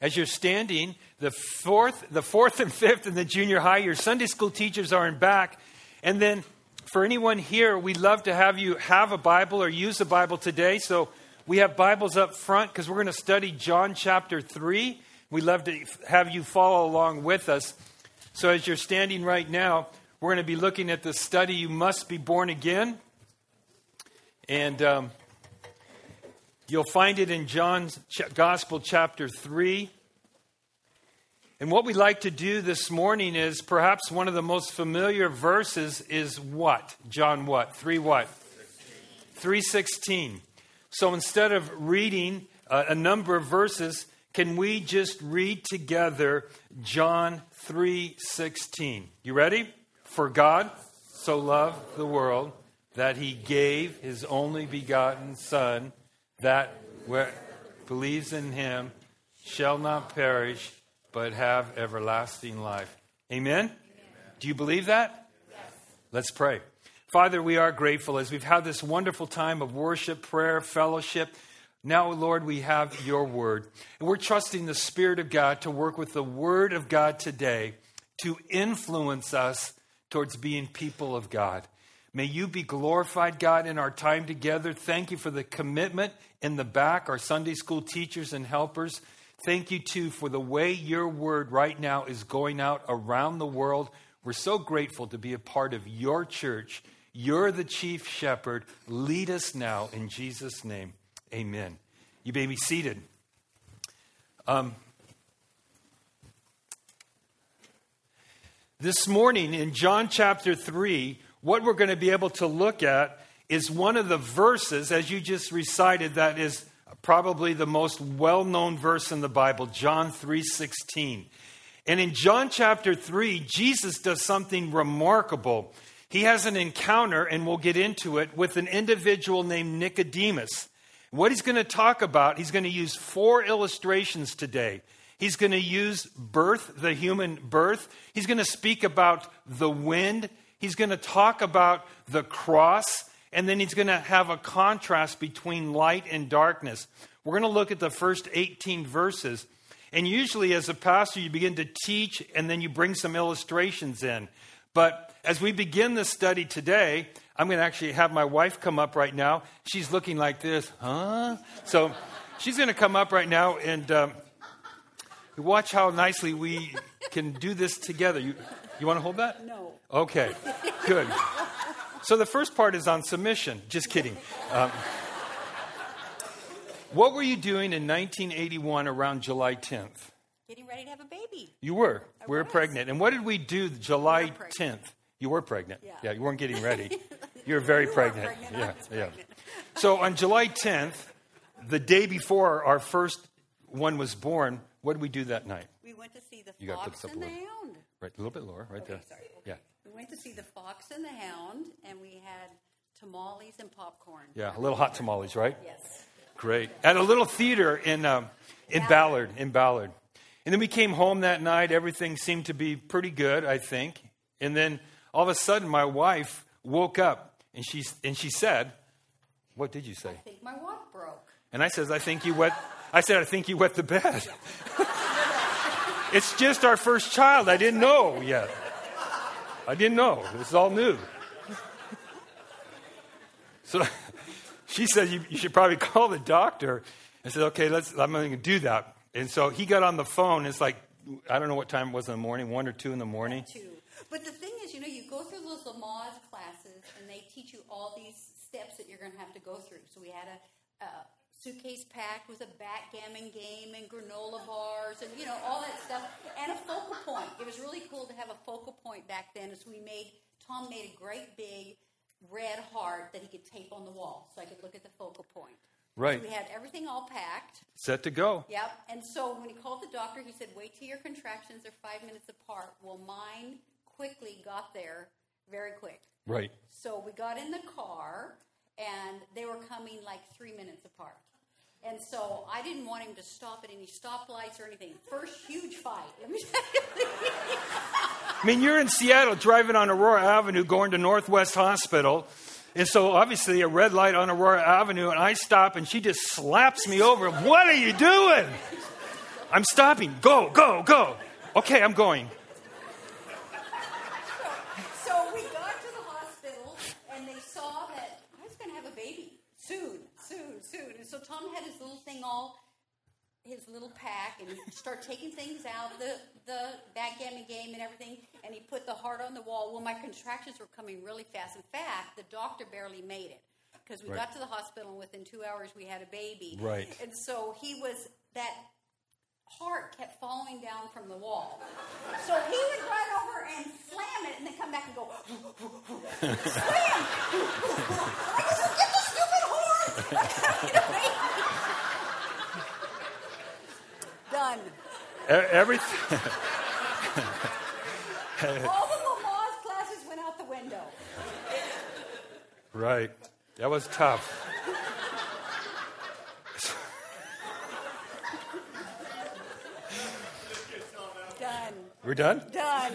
As you're standing, the fourth and fifth in the junior high, your Sunday school teachers are in back. And then for anyone here, we'd love to have you have a Bible or use a Bible today. So we have Bibles up front because we're going to study John chapter 3. We'd love to have you follow along with us. So as you're standing right now, we're going to be looking at the study, You Must Be Born Again. And you'll find it in John's Gospel chapter 3. And what we'd like to do this morning is perhaps one of the most familiar verses is what? John what? 3 what? 3:16. So instead of reading a number of verses, can we just read together John 3:16? You ready? For God so loved the world that he gave his only begotten Son, that whoever believes in him shall not perish, but have everlasting life. Amen? Do you believe that? Yes. Let's pray. Father, we are grateful as we've had this wonderful time of worship, prayer, fellowship. Now, Lord, we have your word. And we're trusting the Spirit of God to work with the word of God today to influence us towards being people of God. May you be glorified, God, in our time together. Thank you for the commitment in the back, our Sunday school teachers and helpers. Thank you, too, for the way your word right now is going out around the world. We're so grateful to be a part of your church. You're the chief shepherd. Lead us now in Jesus' name. Amen. You may be seated. This morning in John chapter 3, what we're going to be able to look at is one of the verses, as you just recited, that is probably the most well-known verse in the Bible, John 3:16. And in John chapter 3, Jesus does something remarkable. He has an encounter, and we'll get into it, with an individual named Nicodemus. What he's going to talk about, he's going to use 4 illustrations today. He's going to use birth, the human birth. He's going to speak about the wind. He's going to talk about the cross. And then he's going to have a contrast between light and darkness. We're going to look at the first 18 verses. And usually as a pastor, you begin to teach and then you bring some illustrations in. But as we begin this study today, I'm going to actually have my wife come up right now. She's looking like this, huh? So she's going to come up right now and watch how nicely we can do this together. You want to hold that? No. Okay, good. So the first part is on submission. Just kidding. What were you doing in 1981 around July 10th? Getting ready to have a baby. You were. We were pregnant. And what did we do July 10th? You were pregnant. Yeah, you weren't getting ready. You were very pregnant. Yeah. Pregnant. So on July 10th, the day before our first one was born, what did we do that night? We went to see the Fox and the Hound. Right, a little bit lower, right there. Sorry. Yeah. We went to see the Fox and the Hound, and we had tamales and popcorn. Yeah, a little hot tamales, right? Yes. Great. At a little theater in Ballard. And then we came home that night. Everything seemed to be pretty good, I think. And then all of a sudden, my wife woke up, and she said, "What did you say?" I think my walk broke. And I said, I think you wet the bed. It's just our first child. I didn't know yet. This is all new. So she said, you should probably call the doctor. I said, okay, I'm going to do that. And so he got on the phone. It's like, I don't know what time it was in the morning, 1 or 2 in the morning. 2. But the thing is, you go through those Lamaze classes, and they teach you all these steps that you're going to have to go through. So we had a suitcase packed with a backgammon game and granola bars and, all that stuff. And a focal point. It was really cool to have a focal point back then. So Tom made a great big red heart that he could tape on the wall so I could look at the focal point. Right. So we had everything all packed. Set to go. Yep. And so when he called the doctor, he said, wait till your contractions are 5 minutes apart. Well, mine quickly got there very quick. Right. So we got in the car, and they were coming like 3 minutes apart. And so I didn't want him to stop at any stoplights or anything. First huge fight. I mean, you're in Seattle driving on Aurora Avenue going to Northwest Hospital. And so obviously a red light on Aurora Avenue, and I stop and she just slaps me over. What are you doing? I'm stopping. Go, go, go. Okay, I'm going. So we got to the hospital, and they saw that I was going to have a baby soon. And so Tom had his little thing his little pack, and he started taking things out, the backgammon game and everything, and he put the heart on the wall. Well, my contractions were coming really fast. In fact, the doctor barely made it because we got to the hospital, and within 2 hours we had a baby. Right. And so that heart kept falling down from the wall. So he would run over and slam it and then come back and go, slam! I said, get the stupid heart! Done. Everything. All the Lamaze classes went out the window. Right. That was tough. Done. We're done? Done.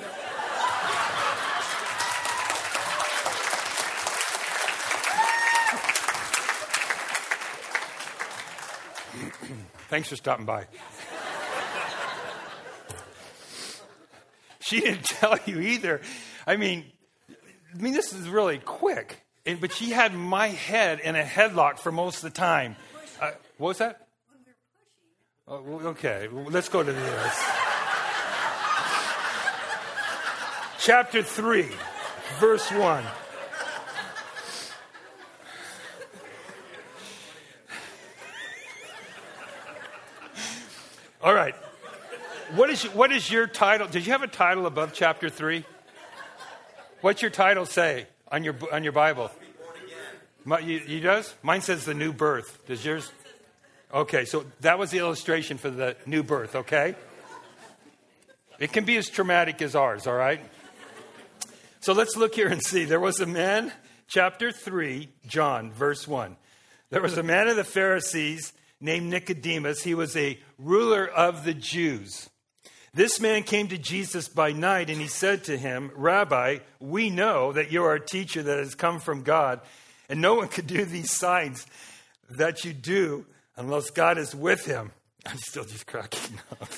Thanks for stopping by. She didn't tell you either. I mean, this is really quick. But she had my head in a headlock for most of the time. What was that? Okay, let's go to this. Chapter 3, verse 1. All right. What is your title? Did you have a title above chapter 3? What's your title say on your Bible? You does? Mine says the new birth. Does yours? Okay, so that was the illustration for the new birth, okay? It can be as traumatic as ours, all right? So let's look here and see. There was a man, chapter 3, John, verse 1. There was a man of the Pharisees named Nicodemus. He was a ruler of the Jews. This man came to Jesus by night, and he said to him, Rabbi, we know that you are a teacher that has come from God, and no one could do these signs that you do unless God is with him. I'm still just cracking up.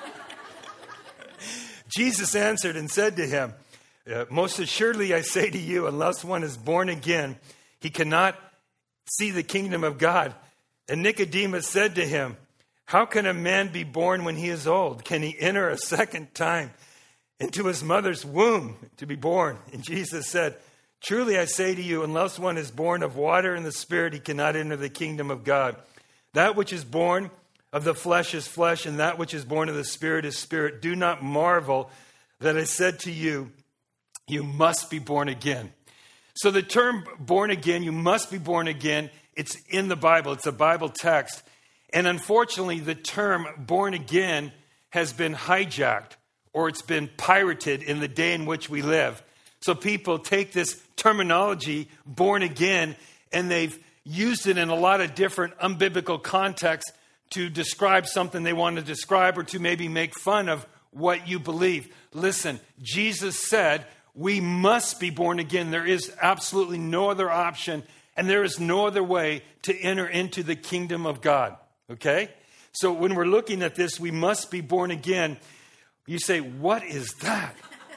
Jesus answered and said to him, most assuredly I say to you, unless one is born again, he cannot see the kingdom of God. And Nicodemus said to him, how can a man be born when he is old? Can he enter a second time into his mother's womb to be born? And Jesus said, truly I say to you, unless one is born of water and the Spirit, he cannot enter the kingdom of God. That which is born of the flesh is flesh, and that which is born of the Spirit is spirit. Do not marvel that I said to you, you must be born again. So the term born again, you must be born again, it's in the Bible. It's a Bible text. And unfortunately, the term born again has been hijacked, or it's been pirated in the day in which we live. So people take this terminology, born again, and they've used it in a lot of different unbiblical contexts to describe something they want to describe, or to maybe make fun of what you believe. Listen, Jesus said we must be born again. There is absolutely no other option, and there is no other way to enter into the kingdom of God. Okay? So when we're looking at this, we must be born again. You say, what is that?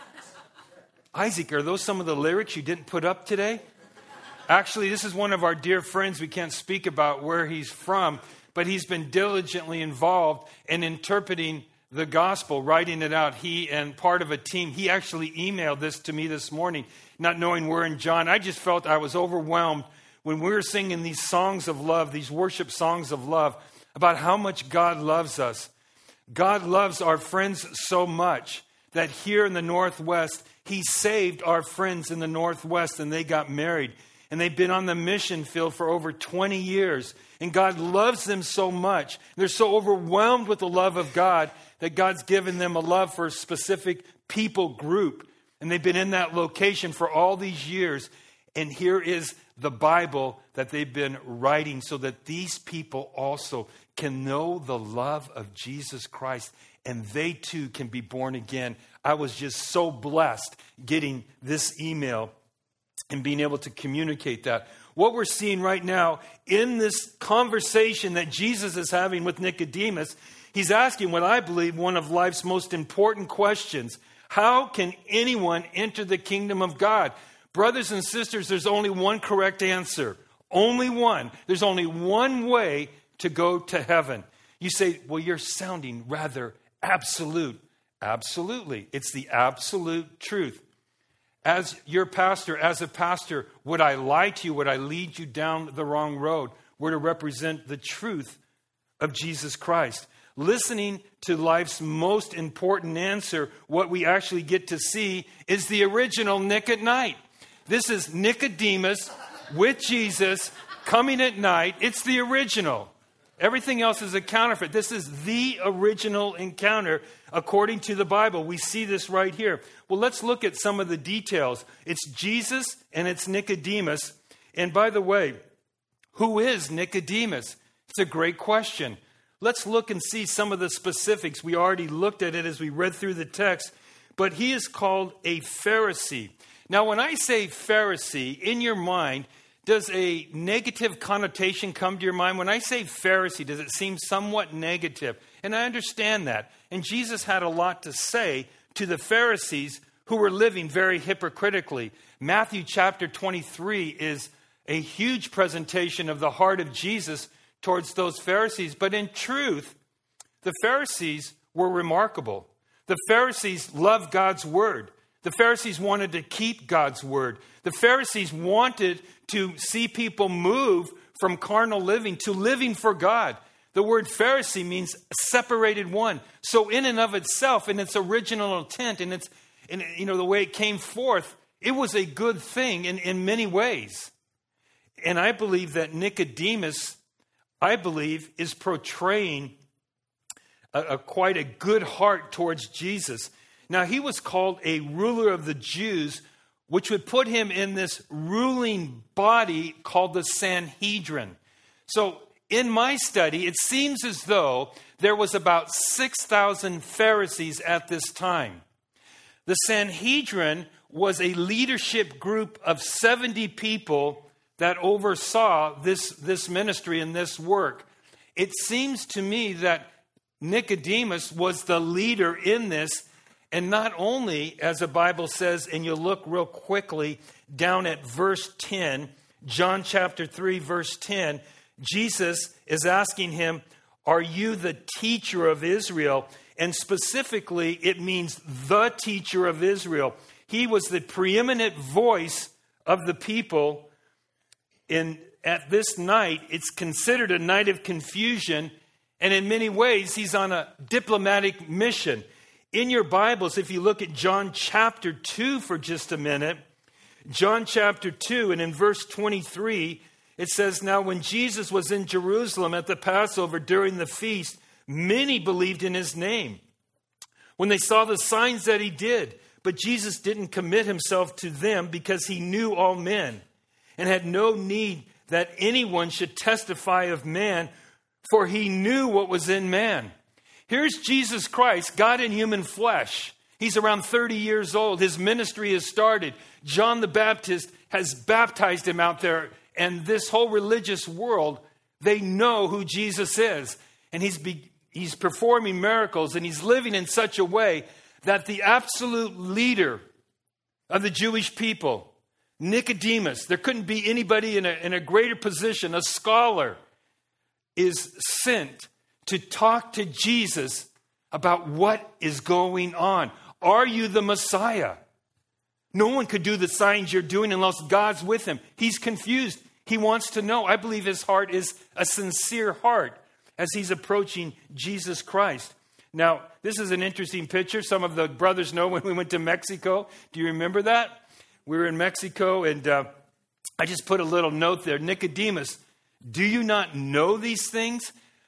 Isaac, are those some of the lyrics you didn't put up today? Actually, this is one of our dear friends. We can't speak about where he's from, but he's been diligently involved in interpreting the gospel, writing it out. He and part of a team. He actually emailed this to me this morning, not knowing where in John. I just felt I was overwhelmed when we were singing these songs of love, these worship songs of love, about how much God loves us. God loves our friends so much that here in the Northwest, he saved our friends in the Northwest, and they got married. And they've been on the mission field for over 20 years. And God loves them so much. They're so overwhelmed with the love of God that God's given them a love for a specific people group. And they've been in that location for all these years. And here is the Bible that they've been writing so that these people also can know the love of Jesus Christ, and they too can be born again. I was just so blessed getting this email and being able to communicate that. What we're seeing right now in this conversation that Jesus is having with Nicodemus, He's asking what I believe one of life's most important questions. How can anyone enter the kingdom of God? Brothers and sisters, there's only one correct answer. Only one. There's only one way to go to heaven. You say, well, you're sounding rather absolute. Absolutely. It's the absolute truth. As your pastor, as a pastor, would I lie to you? Would I lead you down the wrong road? We're to represent the truth of Jesus Christ. Listening to life's most important answer, what we actually get to see is the original Nick at Night. This is Nicodemus with Jesus coming at night. It's the original. Everything else is a counterfeit. This is the original encounter according to the Bible. We see this right here. Well, let's look at some of the details. It's Jesus and it's Nicodemus. And by the way, who is Nicodemus? It's a great question. Let's look and see some of the specifics. We already looked at it as we read through the text. But he is called a Pharisee. Now, when I say Pharisee, in your mind, does a negative connotation come to your mind? When I say Pharisee, does it seem somewhat negative? And I understand that. And Jesus had a lot to say to the Pharisees who were living very hypocritically. Matthew chapter 23 is a huge presentation of the heart of Jesus towards those Pharisees. But in truth, the Pharisees were remarkable. The Pharisees loved God's word. The Pharisees wanted to keep God's word. The Pharisees wanted to see people move from carnal living to living for God. The word Pharisee means separated one. So in and of itself, in its original intent, and the way it came forth, it was a good thing in many ways. And I believe that Nicodemus, is portraying quite a good heart towards Jesus. Now, he was called a ruler of the Jews, which would put him in this ruling body called the Sanhedrin. So in my study, it seems as though there was about 6,000 Pharisees at this time. The Sanhedrin was a leadership group of 70 people that oversaw this ministry and this work. It seems to me that Nicodemus was the leader in this. And not only, as the Bible says, and you'll look real quickly down at verse 10, John chapter 3, verse 10, Jesus is asking him, are you the teacher of Israel? And specifically, it means the teacher of Israel. He was the preeminent voice of the people. And at this night, it's considered a night of confusion. And in many ways, he's on a diplomatic mission. In your Bibles, if you look at John chapter 2 for just a minute, John chapter 2, and in verse 23, it says, now when Jesus was in Jerusalem at the Passover during the feast, many believed in his name when they saw the signs that he did. But Jesus didn't commit himself to them because he knew all men and had no need that anyone should testify of man, for he knew what was in man. Here's Jesus Christ, God in human flesh. He's around 30 years old. His ministry has started. John the Baptist has baptized him out there. And this whole religious world, they know who Jesus is. And he's performing miracles. And he's living in such a way that the absolute leader of the Jewish people, Nicodemus, there couldn't be anybody in a greater position, a scholar, is sent to talk to Jesus about what is going on. Are you the Messiah? No one could do the signs you're doing unless God's with him. He's confused. He wants to know. I believe his heart is a sincere heart as he's approaching Jesus Christ. Now, this is an interesting picture. Some of the brothers know when we went to Mexico. Do you remember that? We were in Mexico, and I just put a little note there. Nicodemus, do you not know these things?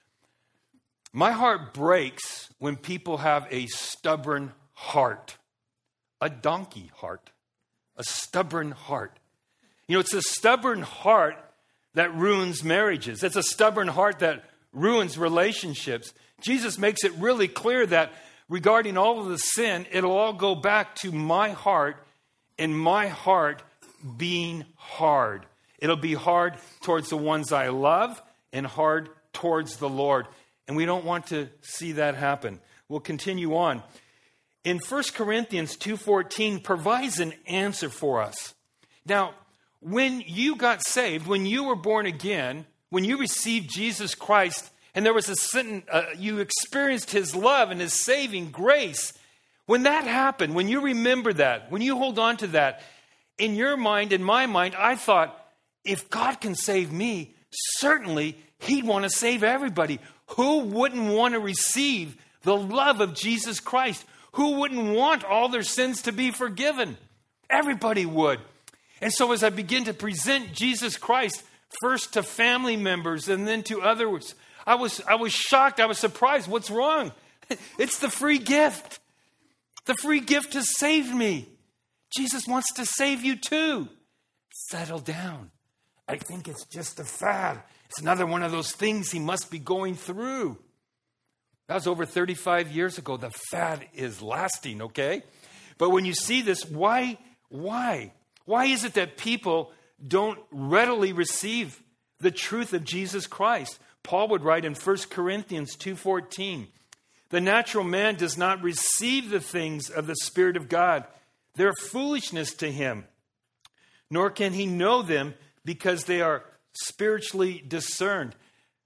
My heart breaks when people have a stubborn heart, a donkey heart, a stubborn heart. You know, it's a stubborn heart that ruins marriages. It's a stubborn heart that ruins relationships. Jesus makes it really clear that regarding all of the sin, it'll all go back to my heart and my heart being hard. It'll be hard towards the ones I love and hard towards the Lord. And we don't want to see that happen. We'll continue on. In 1 Corinthians 2:14 provides an answer for us. Now, when you got saved, when you were born again, when you received Jesus Christ, and there was you experienced his love and his saving grace, when that happened, when you remember that, when you hold on to that, in your mind, in my mind, I thought, if God can save me, certainly he'd want to save everybody. Who wouldn't want to receive the love of Jesus Christ? Who wouldn't want all their sins to be forgiven? Everybody would. And so as I begin to present Jesus Christ, first to family members and then to others, I was shocked. I was surprised. What's wrong? It's the free gift. The free gift has saved me. Jesus wants to save you too. Settle down. I think it's just a fad. It's another one of those things he must be going through. That was over 35 years ago. The fad is lasting, okay? But when you see this, why? Why is it that people don't readily receive the truth of Jesus Christ? Paul would write in 1 Corinthians 2:14, the natural man does not receive the things of the Spirit of God. They're foolishness to him, nor can he know them because they are spiritually discerned.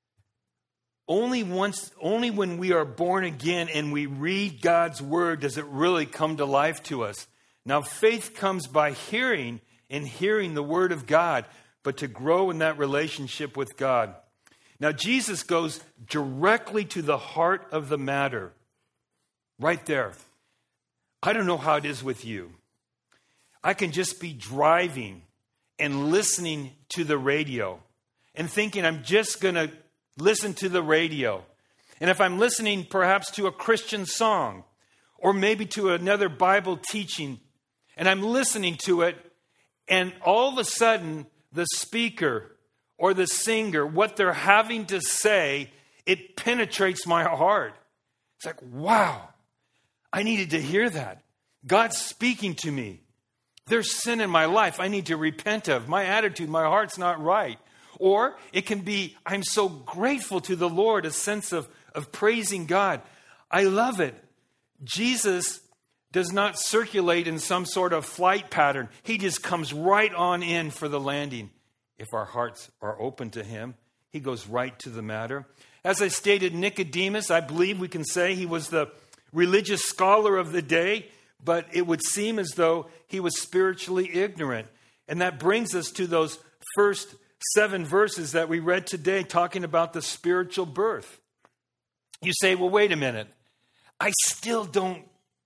Only when we are born again and we read God's word does it really come to life to us. Now, faith comes by hearing, and hearing the word of God, but to grow in that relationship with God. Now, Jesus goes directly to the heart of the matter. Right there. I don't know how it is with you. I can just be driving and listening to the radio and thinking I'm just going to listen to the radio. And if I'm listening perhaps to a Christian song or maybe to another Bible teaching, and I'm listening to it, and all of a sudden the speaker or the singer, what they're having to say, it penetrates my heart. It's like, wow, I needed to hear that. God's speaking to me. There's sin in my life I need to repent of. My attitude, my heart's not right. Or it can be, I'm so grateful to the Lord, a sense of praising God. I love it. Jesus does not circulate in some sort of flight pattern. He just comes right on in for the landing. If our hearts are open to him, he goes right to the matter. As I stated, Nicodemus, I believe we can say he was the religious scholar of the day, but it would seem as though he was spiritually ignorant. And that brings us to those first 7 verses that we read today, talking about the spiritual birth. You say, well, wait a minute. I still don't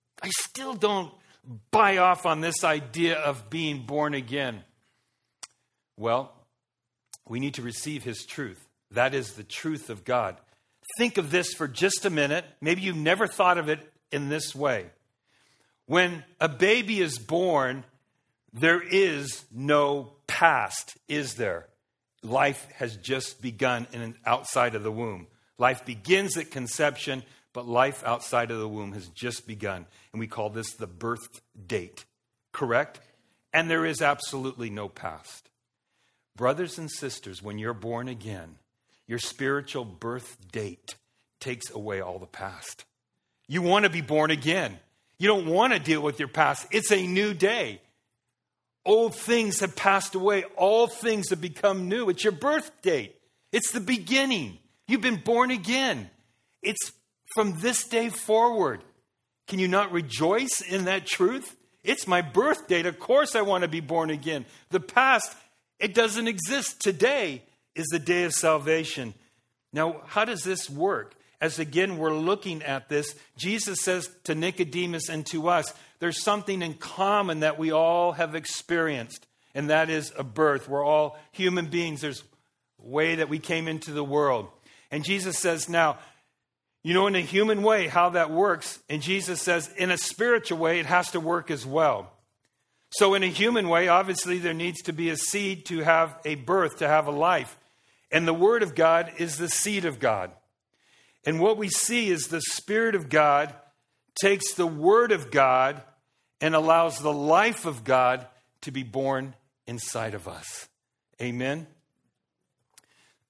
buy off on this idea of being born again. Well, we need to receive his truth. That is the truth of God. Think of this for just a minute. Maybe you've never thought of it in this way. When a baby is born, there is no past, is there? Life has just begun outside of the womb. Life begins at conception, but life outside of the womb has just begun. And we call this the birth date, correct? And there is absolutely no past. Brothers and sisters, when you're born again, your spiritual birth date takes away all the past. You want to be born again. You don't want to deal with your past. It's a new day. Old things have passed away. All things have become new. It's your birth date. It's the beginning. You've been born again. It's from this day forward. Can you not rejoice in that truth? It's my birth date. Of course I want to be born again. The past, it doesn't exist. Today is the day of salvation. Now, how does this work? As again, we're looking at this, Jesus says to Nicodemus and to us, there's something in common that we all have experienced, and that is a birth. We're all human beings. There's a way that we came into the world. And Jesus says, now, you know, in a human way, how that works. And Jesus says, in a spiritual way, it has to work as well. So in a human way, obviously, there needs to be a seed to have a birth, to have a life. And the Word of God is the seed of God. And what we see is the Spirit of God takes the Word of God and allows the life of God to be born inside of us. Amen?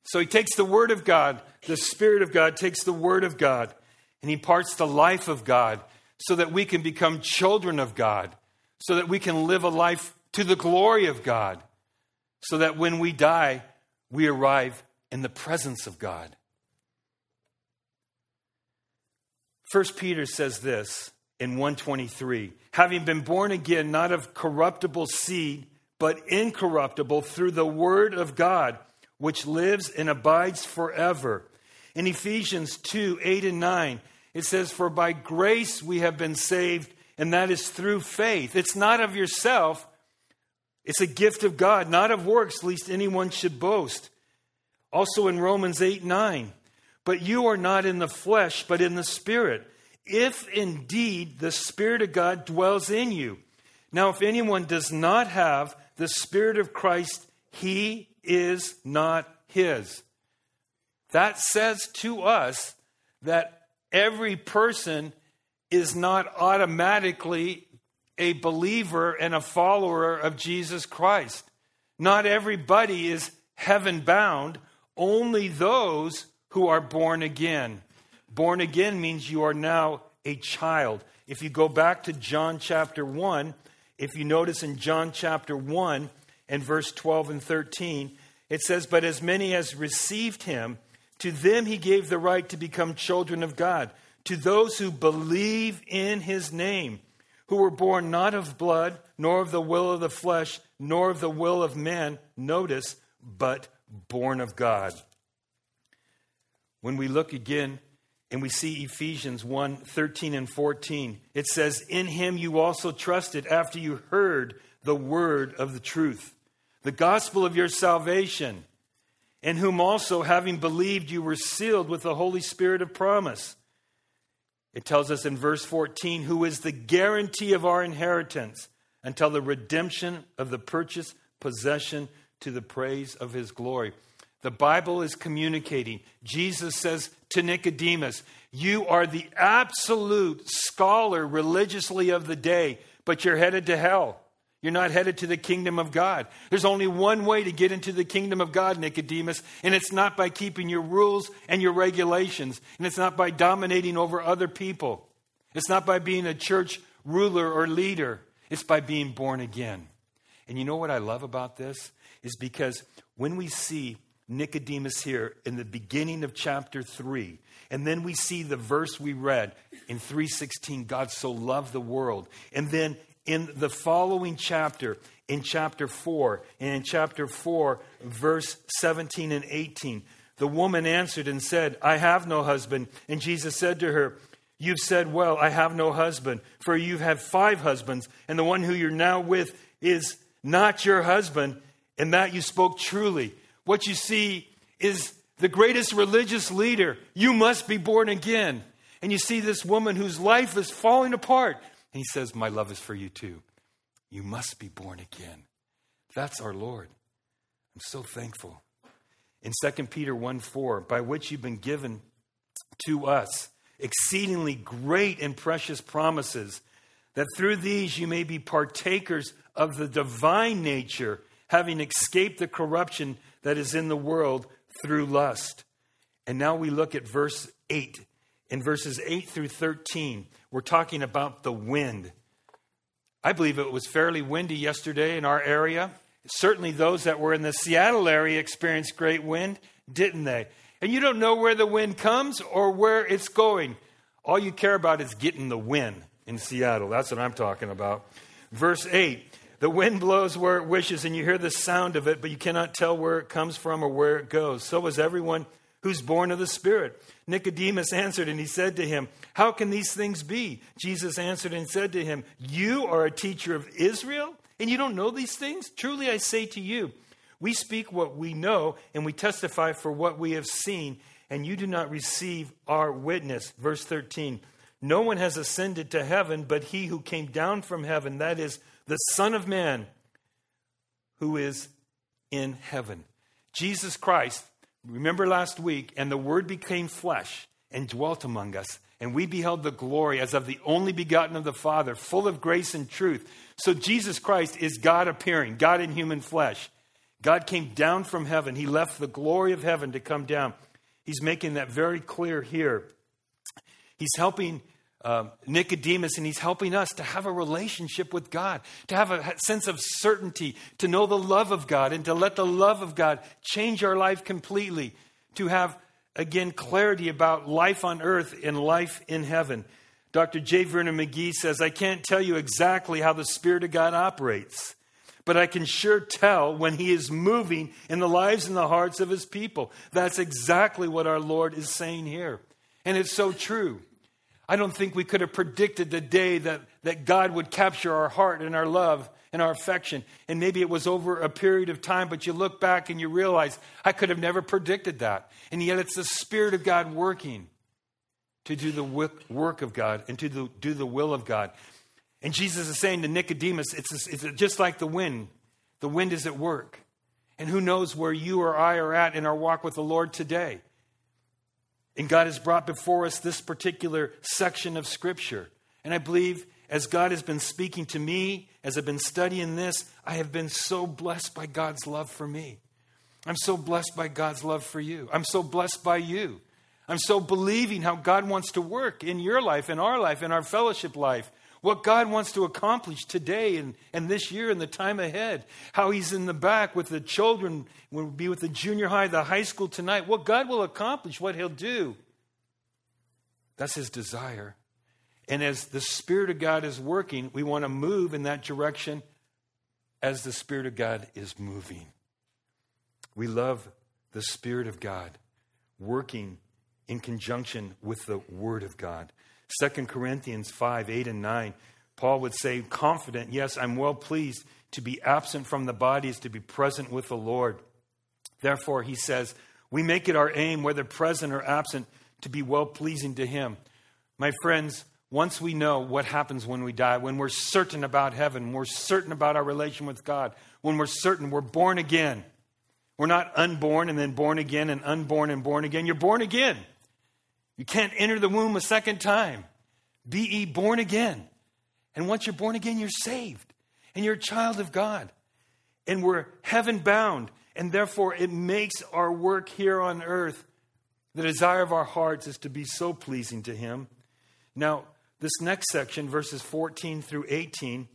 So he takes the Word of God, the Spirit of God takes the Word of God, and he imparts the life of God so that we can become children of God, so that we can live a life to the glory of God, so that when we die, we arrive in the presence of God. 1 Peter says this in 1:23, having been born again, not of corruptible seed, but incorruptible through the Word of God, which lives and abides forever. In Ephesians 2:8 and 9, it says, for by grace we have been saved, and that is through faith. It's not of yourself. It's a gift of God, not of works, lest anyone should boast. Also in Romans 8:9, but you are not in the flesh, but in the Spirit, if indeed the Spirit of God dwells in you. Now, if anyone does not have the Spirit of Christ, he is not his. That says to us that every person is not automatically a believer and a follower of Jesus Christ. Not everybody is heaven bound, only those who are born again. Born again means you are now a child. If you go back to John chapter 1, if you notice in John chapter 1 and verse 12 and 13, it says, but as many as received him, to them he gave the right to become children of God, to those who believe in his name, who were born not of blood, nor of the will of the flesh, nor of the will of man, notice, but born of God. When we look again and we see Ephesians 1:13 and 14, it says, in him you also trusted after you heard the word of the truth, the gospel of your salvation, in whom also, having believed, you were sealed with the Holy Spirit of promise. It tells us in verse 14, who is the guarantee of our inheritance until the redemption of the purchased possession to the praise of his glory. The Bible is communicating. Jesus says to Nicodemus, you are the absolute scholar religiously of the day, but you're headed to hell. You're not headed to the kingdom of God. There's only one way to get into the kingdom of God, Nicodemus, and it's not by keeping your rules and your regulations, and it's not by dominating over other people. It's not by being a church ruler or leader. It's by being born again. And you know what I love about this? Is because when we see Nicodemus here in the beginning of chapter 3, and then we see the verse we read in 3:16, God so loved the world, and then in the following chapter, in chapter 4, and in chapter 4, verse 17 and 18, the woman answered and said, I have no husband. And Jesus said to her, you've said well, I have no husband, for you have 5 husbands, and the one who you're now with is not your husband, and that you spoke truly. What you see is the greatest religious leader. You must be born again. And you see this woman whose life is falling apart. And he says, my love is for you too. You must be born again. That's our Lord. I'm so thankful. In 2 Peter 1:4, by which you've been given to us exceedingly great and precious promises, that through these you may be partakers of the divine nature, having escaped the corruption that is in the world through lust. And now we look at verse 8. In verses 8 through 13, we're talking about the wind. I believe it was fairly windy yesterday in our area. Certainly those that were in the Seattle area experienced great wind, didn't they? And you don't know where the wind comes or where it's going. All you care about is getting the wind in Seattle. That's what I'm talking about. Verse 8, the wind blows where it wishes, and you hear the sound of it, but you cannot tell where it comes from or where it goes. So is everyone who's born of the Spirit. Nicodemus answered, and he said to him, how can these things be? Jesus answered and said to him, you are a teacher of Israel, and you don't know these things? Truly I say to you, we speak what we know, and we testify for what we have seen, and you do not receive our witness. Verse 13, no one has ascended to heaven but he who came down from heaven, that is the Son of Man who is in heaven. Jesus Christ, remember last week, and the Word became flesh and dwelt among us, and we beheld the glory as of the only begotten of the Father, full of grace and truth. So Jesus Christ is God appearing, God in human flesh. God came down from heaven. He left the glory of heaven to come down. He's making that very clear here. He's helping Nicodemus, and he's helping us to have a relationship with God, to have a sense of certainty, to know the love of God, and to let the love of God change our life completely, to have, again, clarity about life on earth and life in heaven. Dr. J. Vernon McGee says, I can't tell you exactly how the Spirit of God operates, but I can sure tell when he is moving in the lives and the hearts of his people. That's exactly what our Lord is saying here. And it's so true. I don't think we could have predicted the day that God would capture our heart and our love and our affection. And maybe it was over a period of time, but you look back and you realize, I could have never predicted that. And yet it's the Spirit of God working to do the work of God and to do the will of God. And Jesus is saying to Nicodemus, it's just like the wind. The wind is at work. And who knows where you or I are at in our walk with the Lord today. And God has brought before us this particular section of Scripture. And I believe as God has been speaking to me, as I've been studying this, I have been so blessed by God's love for me. I'm so blessed by God's love for you. I'm so blessed by you. I'm so believing how God wants to work in your life, in our fellowship life. What God wants to accomplish today and this year and the time ahead. How he's in the back with the children, we'll be with the junior high, the high school tonight. What God will accomplish, what he'll do. That's his desire. And as the Spirit of God is working, we want to move in that direction as the Spirit of God is moving. We love the Spirit of God working in conjunction with the Word of God. 2 Corinthians 5, 8 and 9, Paul would say, confident, yes, I'm well pleased to be absent from the body is to be present with the Lord. Therefore, he says, we make it our aim, whether present or absent, to be well pleasing to him. My friends, once we know what happens when we die, when we're certain about heaven, we're certain about our relation with God, when we're certain we're born again. We're not unborn and then born again and unborn and born again. You're born again. You can't enter the womb a second time. Be ye born again. And once you're born again, you're saved. And you're a child of God. And we're heaven bound. And therefore, it makes our work here on earth, the desire of our hearts is to be so pleasing to him. Now, this next section, verses 14 through 18,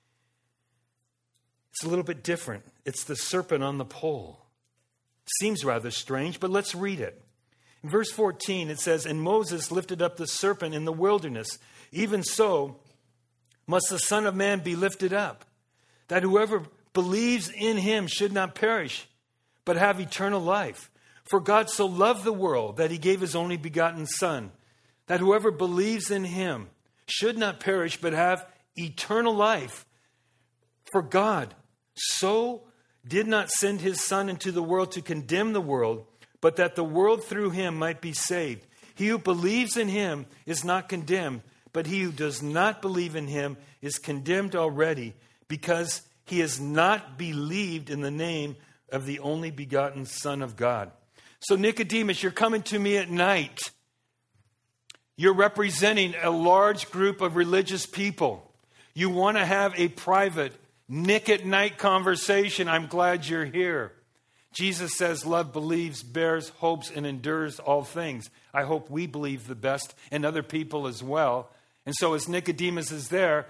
it's a little bit different. It's the serpent on the pole. Seems rather strange, but let's read it. In verse 14, it says, and Moses lifted up the serpent in the wilderness. Even so must the Son of Man be lifted up, that whoever believes in him should not perish, but have eternal life. For God so loved the world that he gave his only begotten Son, that whoever believes in him should not perish, but have eternal life. For God so did not send his Son into the world to condemn the world, but that the world through him might be saved. He who believes in him is not condemned, but he who does not believe in him is condemned already, because he has not believed in the name of the only begotten Son of God. So Nicodemus, you're coming to me at night. You're representing a large group of religious people. You want to have a private Nick at night conversation. I'm glad you're here. Jesus says, love believes, bears, hopes, and endures all things. I hope we believe the best and other people as well. And so as Nicodemus is there,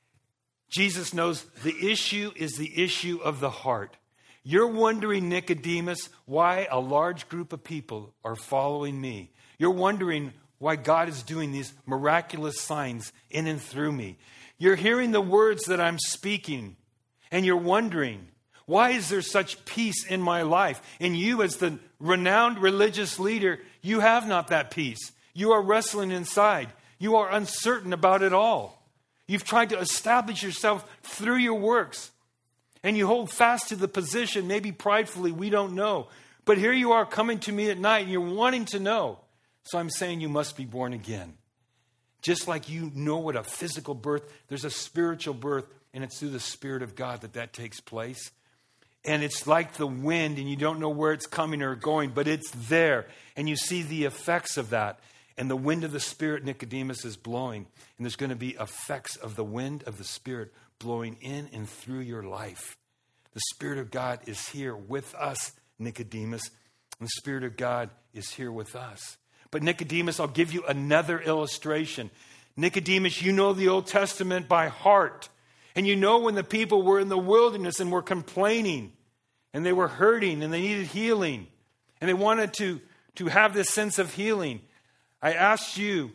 Jesus knows the issue is the issue of the heart. You're wondering, Nicodemus, why a large group of people are following me. You're wondering why God is doing these miraculous signs in and through me. You're hearing the words that I'm speaking, and you're wondering, why is there such peace in my life? And you, as the renowned religious leader, you have not that peace. You are wrestling inside. You are uncertain about it all. You've tried to establish yourself through your works. And you hold fast to the position, maybe pridefully, we don't know. But here you are coming to me at night, and you're wanting to know. So I'm saying you must be born again. Just like you know what a physical birth, there's a spiritual birth, and it's through the Spirit of God that takes place. And it's like the wind, and you don't know where it's coming or going, but it's there. And you see the effects of that. And the wind of the Spirit, Nicodemus, is blowing. And there's going to be effects of the wind of the Spirit blowing in and through your life. The The Spirit of God is here with us, Nicodemus. And the Spirit of God is here with us. But Nicodemus, I'll give you another illustration. Nicodemus, you know the Old Testament by heart. And you know when the people were in the wilderness and were complaining, and they were hurting, and they needed healing, and they wanted to have this sense of healing. I asked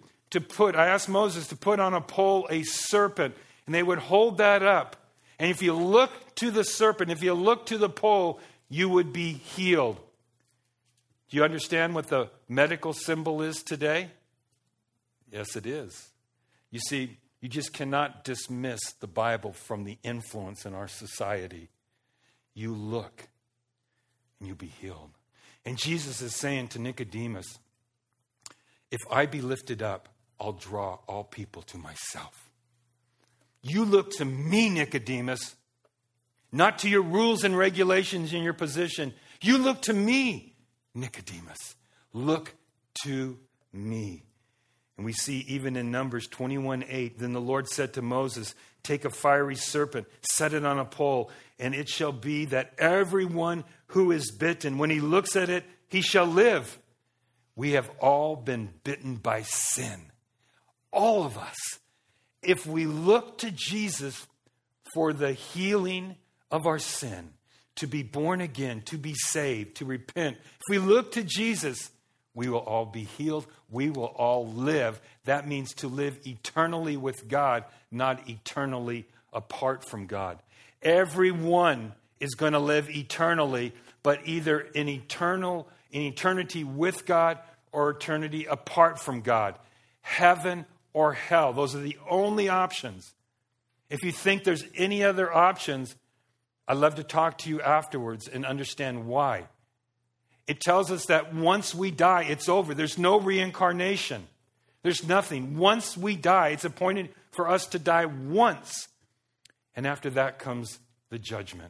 Moses to put on a pole a serpent, and they would hold that up. And if you look to the serpent, if you look to the pole, you would be healed. Do you understand what the medical symbol is today? Yes, it is. You see, you just cannot dismiss the Bible from the influence in our society. You look, and you'll be healed. And Jesus is saying to Nicodemus, if I be lifted up, I'll draw all people to myself. You look to me, Nicodemus, not to your rules and regulations in your position. You look to me, Nicodemus. Look to me. And we see even in Numbers 21:8, then the Lord said to Moses, take a fiery serpent, set it on a pole, and it shall be that everyone who is bitten, when he looks at it, he shall live. We have all been bitten by sin. All of us. If we look to Jesus for the healing of our sin, to be born again, to be saved, to repent, if we look to Jesus, we will all be healed. We will all live. That means to live eternally with God, not eternally apart from God. Everyone is going to live eternally, but either in eternity with God or eternity apart from God. Heaven or hell. Those are the only options. If you think there's any other options, I'd love to talk to you afterwards and understand why. It tells us that once we die, it's over. There's no reincarnation. There's nothing. Once we die, it's appointed for us to die once. And after that comes the judgment.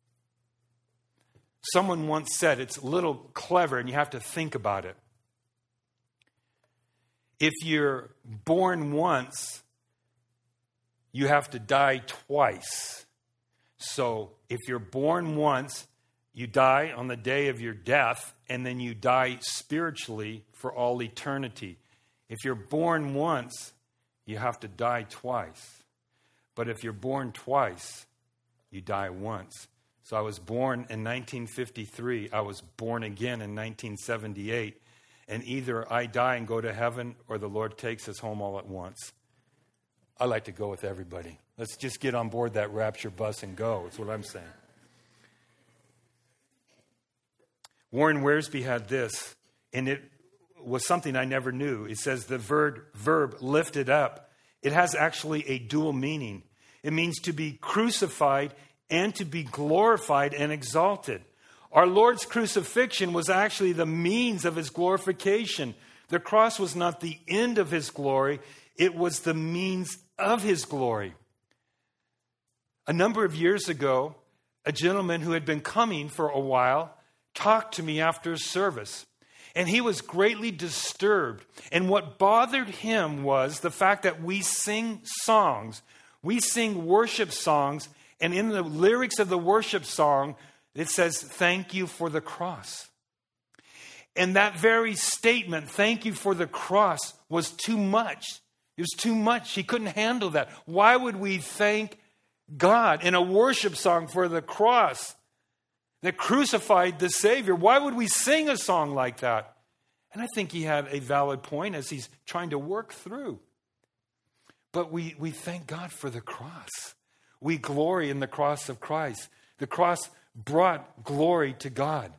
Someone once said, it's a little clever and you have to think about it. If you're born once, you have to die twice. So if you're born once, you die on the day of your death, and then you die spiritually for all eternity. If you're born once, you have to die twice. But if you're born twice, you die once. So I was born in 1953. I was born again in 1978. And either I die and go to heaven, or the Lord takes us home all at once. I like to go with everybody. Let's just get on board that rapture bus and go. That's what I'm saying. Warren Wiersbe had this, and it was something I never knew. It says the verb lifted up. It has actually a dual meaning. It means to be crucified and to be glorified and exalted. Our Lord's crucifixion was actually the means of his glorification. The cross was not the end of his glory. It was the means of his glory. A number of years ago, a gentleman who had been coming for a while talked to me after a service. And he was greatly disturbed. And what bothered him was the fact that we sing songs. We sing worship songs. And in the lyrics of the worship song, it says, thank you for the cross. And that very statement, thank you for the cross, was too much. It was too much. He couldn't handle that. Why would we thank God in a worship song for the cross that crucified the Savior? Why would we sing a song like that? And I think he had a valid point as he's trying to work through. But we thank God for the cross. We glory in the cross of Christ. The cross brought glory to God.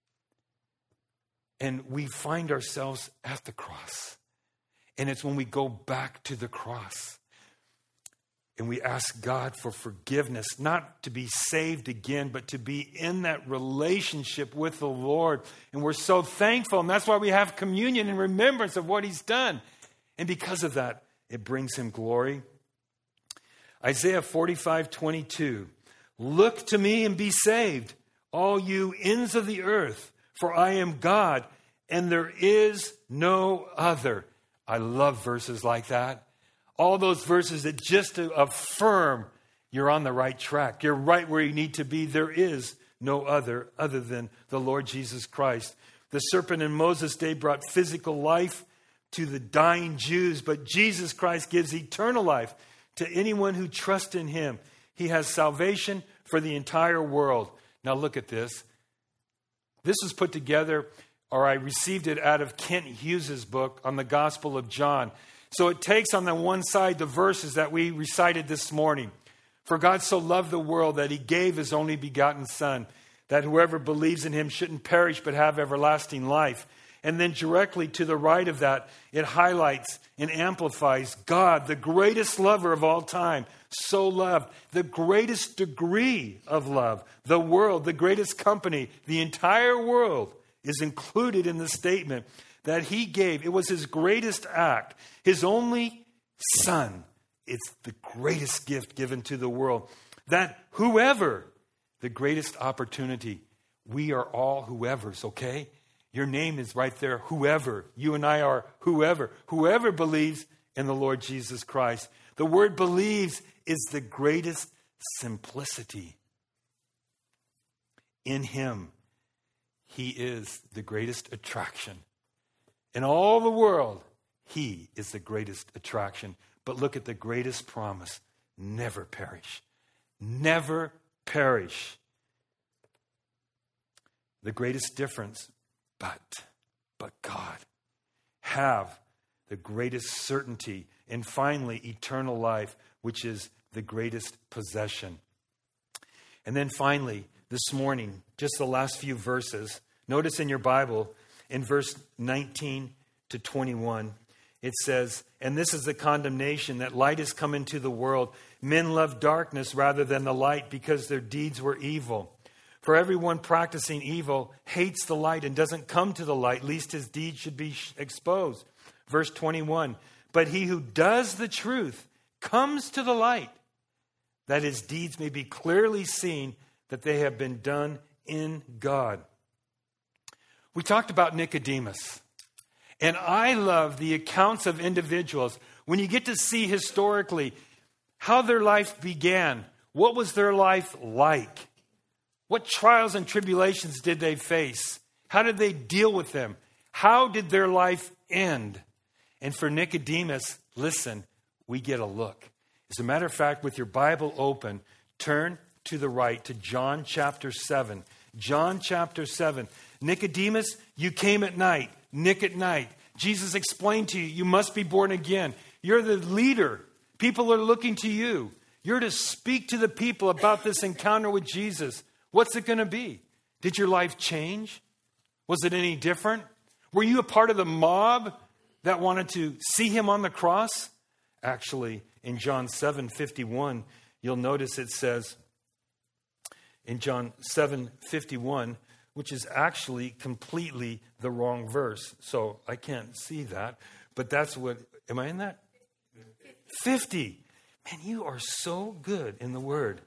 And we find ourselves at the cross. And it's when we go back to the cross and we ask God for forgiveness, not to be saved again, but to be in that relationship with the Lord. And we're so thankful. And that's why we have communion in remembrance of what he's done. And because of that, it brings him glory. Isaiah 45:22. Look to me and be saved, all you ends of the earth, for I am God, and there is no other. I love verses like that. All those verses that just affirm you're on the right track. You're right where you need to be. There is no other than the Lord Jesus Christ. The serpent in Moses' day brought physical life to the dying Jews, but Jesus Christ gives eternal life to anyone who trusts in him. He has salvation for the entire world. Now look at this. This was put together, or I received it out of Kent Hughes' book on the Gospel of John. So it takes on the one side the verses that we recited this morning. For God so loved the world that he gave his only begotten Son, that whoever believes in him shouldn't perish but have everlasting life. And then directly to the right of that, it highlights and amplifies God, the greatest lover of all time, so loved, the greatest degree of love, the world, the greatest company, the entire world is included in the statement that he gave. It was his greatest act, his only Son. It's the greatest gift given to the world. That whoever, the greatest opportunity, we are all whoever's, okay? Your name is right there, whoever. You and I are whoever. Whoever believes in the Lord Jesus Christ. The word believes is the greatest simplicity. In him, he is the greatest attraction. In all the world, he is the greatest attraction. But look at the greatest promise. Never perish. Never perish. The greatest difference, but God. Have the greatest certainty. And finally, eternal life, which is the greatest possession. And then finally, this morning, just the last few verses. Notice in your Bible, in verse 19 to 21, it says, and this is the condemnation, that light has come into the world. Men love darkness rather than the light because their deeds were evil. For everyone practicing evil hates the light and doesn't come to the light, lest his deeds should be exposed. Verse 21, but he who does the truth comes to the light, that his deeds may be clearly seen, that they have been done in God. We talked about Nicodemus. And I love the accounts of individuals when you get to see historically how their life began. What was their life like? What trials and tribulations did they face? How did they deal with them? How did their life end? And for Nicodemus, listen, we get a look. As a matter of fact, with your Bible open, turn to the right to John chapter 7. John chapter 7. Nicodemus, you came at night. Nick at night. Jesus explained to you, you must be born again. You're the leader. People are looking to you. You're to speak to the people about this encounter with Jesus. What's it going to be? Did your life change? Was it any different? Were you a part of the mob that wanted to see him on the cross? Actually, in John 7:51, you'll notice it says, in John 7:51, which is actually completely the wrong verse. So I can't see that. But that's what, am I in that? 50. Man, you are so good in the Word.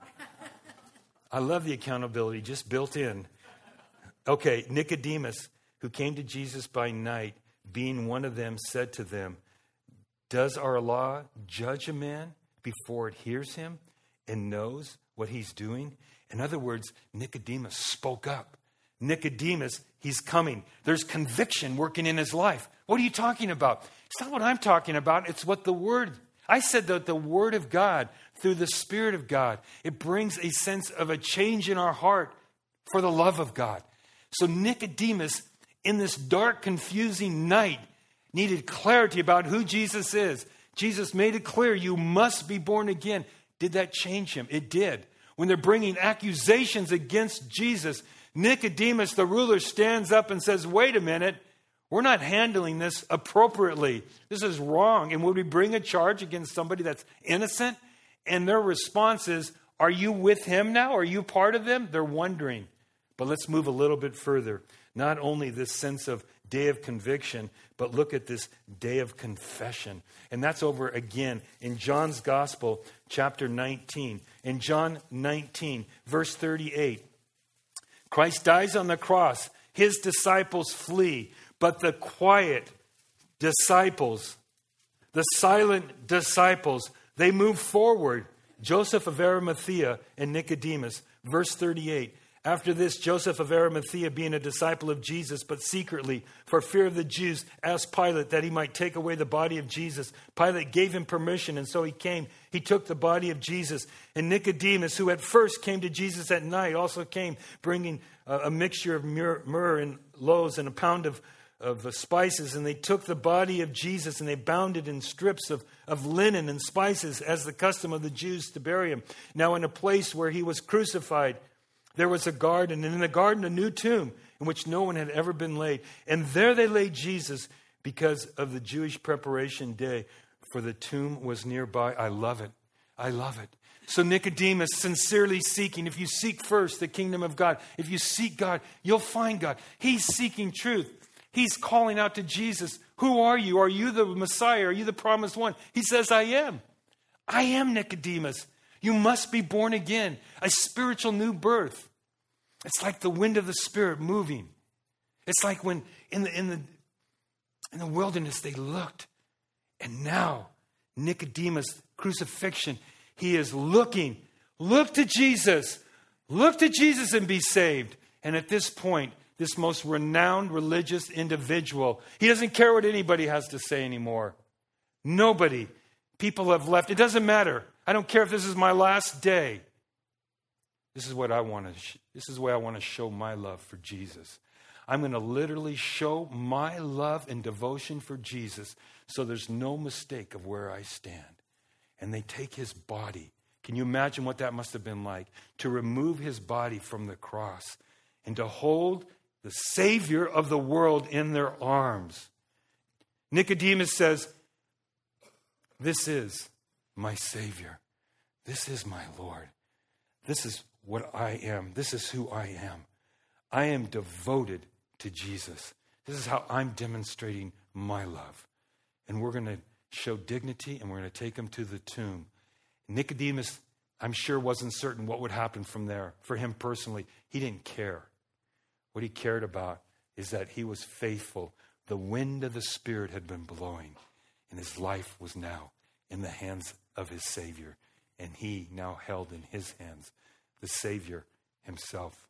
I love the accountability just built in. Okay, Nicodemus, who came to Jesus by night, being one of them, said to them, does our law judge a man before it hears him and knows what he's doing? In other words, Nicodemus spoke up. Nicodemus, he's coming. There's conviction working in his life. What are you talking about? It's not what I'm talking about. It's what the Word. I said that the Word of God, through the Spirit of God, it brings a sense of a change in our heart for the love of God. So Nicodemus, in this dark, confusing night, needed clarity about who Jesus is. Jesus made it clear, you must be born again. Did that change him? It did. When they're bringing accusations against Jesus, Nicodemus, the ruler, stands up and says, wait a minute, we're not handling this appropriately. This is wrong. And would we bring a charge against somebody that's innocent? And their response is, are you with him now? Are you part of them? They're wondering. But let's move a little bit further. Not only this sense of day of conviction, but look at this day of confession. And that's over again in John's Gospel, chapter 19. In John 19, verse 38. Christ dies on the cross. His disciples flee. But the quiet disciples, the silent disciples, they move forward. Joseph of Arimathea and Nicodemus. Verse 38. After this, Joseph of Arimathea, being a disciple of Jesus, but secretly, for fear of the Jews, asked Pilate that he might take away the body of Jesus. Pilate gave him permission, and so he came. He took the body of Jesus. And Nicodemus, who at first came to Jesus at night, also came, bringing a mixture of myrrh and loaves and a pound of spices. And they took the body of Jesus, and they bound it in strips of linen and spices, as the custom of the Jews to bury him. Now in a place where he was crucified, there was a garden, and in the garden a new tomb in which no one had ever been laid. And there they laid Jesus because of the Jewish preparation day, for the tomb was nearby. I love it. I love it. So Nicodemus, sincerely seeking, if you seek first the kingdom of God, if you seek God, you'll find God. He's seeking truth. He's calling out to Jesus. Who are you? Are you the Messiah? Are you the promised one? He says, I am. I am Nicodemus. You must be born again, a spiritual new birth. It's like the wind of the Spirit moving. It's like when in the wilderness they looked, and now Nicodemus' crucifixion, he is looking. Look to Jesus. Look to Jesus and be saved. And at this point, this most renowned religious individual, he doesn't care what anybody has to say anymore. Nobody. People have left. It doesn't matter. I don't care if this is my last day. This is what I want to. This is the way I want to show my love for Jesus. I'm going to literally show my love and devotion for Jesus, so there's no mistake of where I stand. And they take his body. Can you imagine what that must have been like? To remove his body from the cross and to hold the Savior of the world in their arms. Nicodemus says, this is my Savior. This is my Lord. This is what I am. This is who I am. I am devoted to Jesus. This is how I'm demonstrating my love. And we're going to show dignity, and we're going to take him to the tomb. Nicodemus, I'm sure, wasn't certain what would happen from there. For him personally, he didn't care. What he cared about is that he was faithful. The wind of the Spirit had been blowing, and his life was now in the hands of his Savior. And he now held in his hands the Savior himself.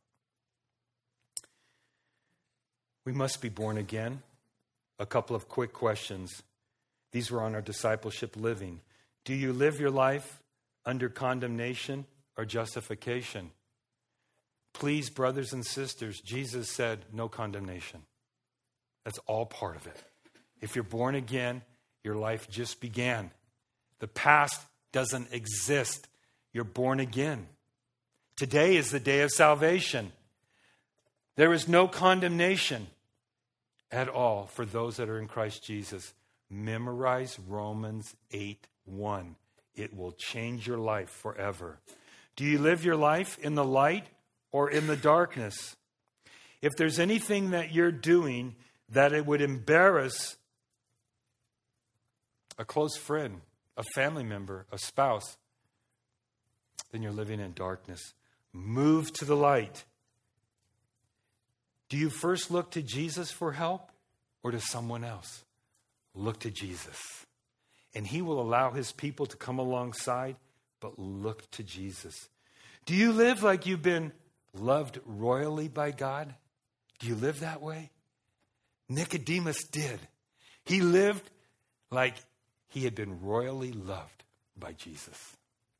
We must be born again. A couple of quick questions. These were on our discipleship living. Do you live your life under condemnation or justification? Please, brothers and sisters, Jesus said no condemnation. That's all part of it. If you're born again, your life just began. The past doesn't exist. You're born again. Today is the day of salvation. There is no condemnation at all for those that are in Christ Jesus. Memorize Romans 8:1. It will change your life forever. Do you live your life in the light or in the darkness? If there's anything that you're doing that it would embarrass a close friend, a family member, a spouse, then you're living in darkness. Move to the light. Do you first look to Jesus for help or to someone else? Look to Jesus. And he will allow his people to come alongside, but look to Jesus. Do you live like you've been loved royally by God? Do you live that way? Nicodemus did. He lived like he had been royally loved by Jesus.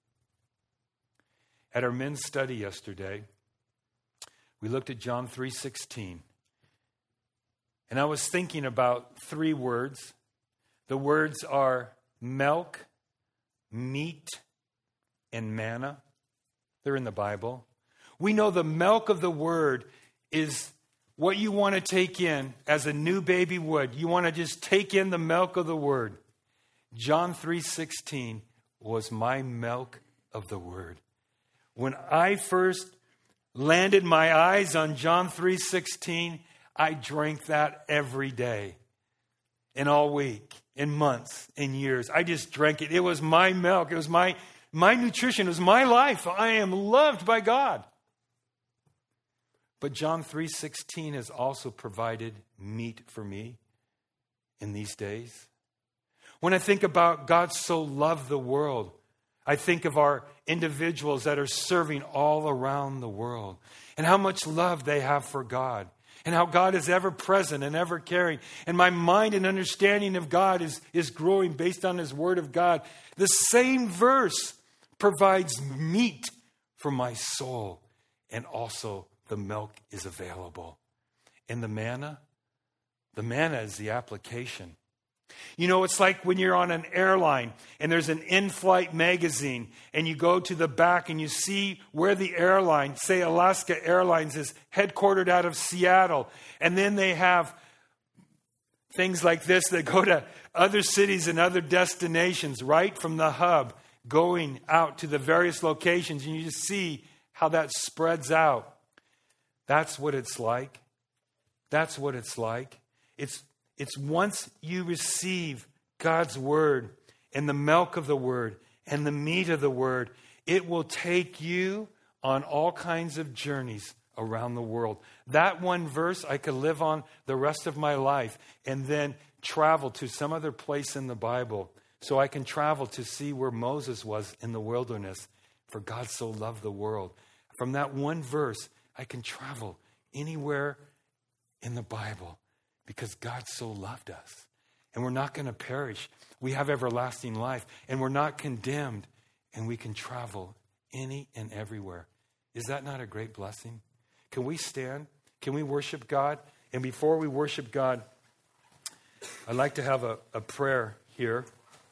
At our men's study yesterday, we looked at John 3:16. And I was thinking about three words. The words are milk, meat, and manna. They're in the Bible. We know the milk of the word is what you want to take in as a new baby would. You want to just take in the milk of the word. John 3:16 was my milk of the word. When I first landed my eyes on John 3:16, I drank that every day and all week, in months, in years. I just drank it. It was my milk. It was my nutrition. It was my life. I am loved by God. But John 3:16 has also provided meat for me in these days. When I think about God so loved the world, I think of our individuals that are serving all around the world and how much love they have for God and how God is ever present and ever caring. And my mind and understanding of God is growing based on His Word of God. The same verse provides meat for my soul, and also the milk is available. And the manna is the application. You know, it's like when you're on an airline and there's an in-flight magazine and you go to the back and you see where the airline, say Alaska Airlines, is headquartered out of Seattle. And then they have things like this that go to other cities and other destinations right from the hub, going out to the various locations. And you just see how that spreads out. That's what it's like. That's what it's like. It's once you receive God's Word and the milk of the Word and the meat of the Word, it will take you on all kinds of journeys around the world. That one verse I could live on the rest of my life and then travel to some other place in the Bible so I can travel to see where Moses was in the wilderness. For God so loved the world. From that one verse, I can travel anywhere in the Bible. Because God so loved us. And we're not going to perish. We have everlasting life. And we're not condemned. And we can travel any and everywhere. Is that not a great blessing? Can we stand? Can we worship God? And before we worship God, I'd like to have a prayer here.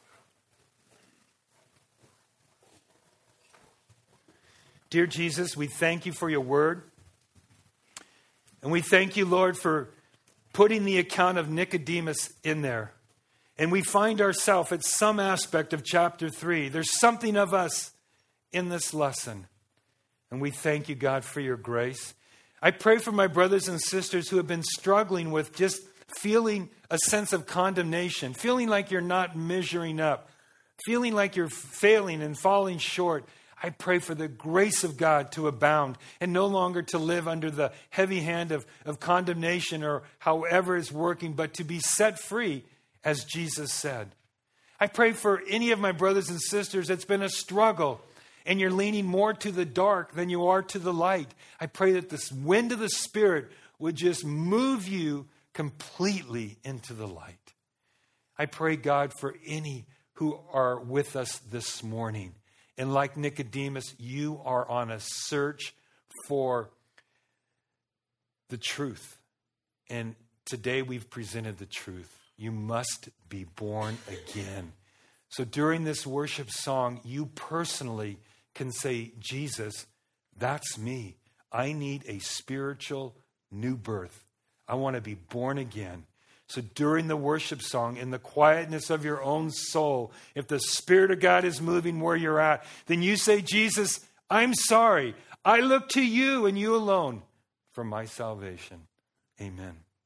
Dear Jesus, we thank you for your word. And we thank you, Lord, for putting the account of Nicodemus in there. And we find ourselves at some aspect of chapter 3. There's something of us in this lesson. And we thank you, God, for your grace. I pray for my brothers and sisters who have been struggling with just feeling a sense of condemnation, feeling like you're not measuring up, feeling like you're failing and falling short. I pray for the grace of God to abound and no longer to live under the heavy hand of condemnation or however it's working, but to be set free, as Jesus said. I pray for any of my brothers and sisters that's been a struggle and you're leaning more to the dark than you are to the light. I pray that this wind of the Spirit would just move you completely into the light. I pray, God, for any who are with us this morning. And like Nicodemus, you are on a search for the truth. And today we've presented the truth. You must be born again. So during this worship song, you personally can say, Jesus, that's me. I need a spiritual new birth. I want to be born again. So during the worship song, in the quietness of your own soul, if the Spirit of God is moving where you're at, then you say, Jesus, I'm sorry. I look to you and you alone for my salvation. Amen.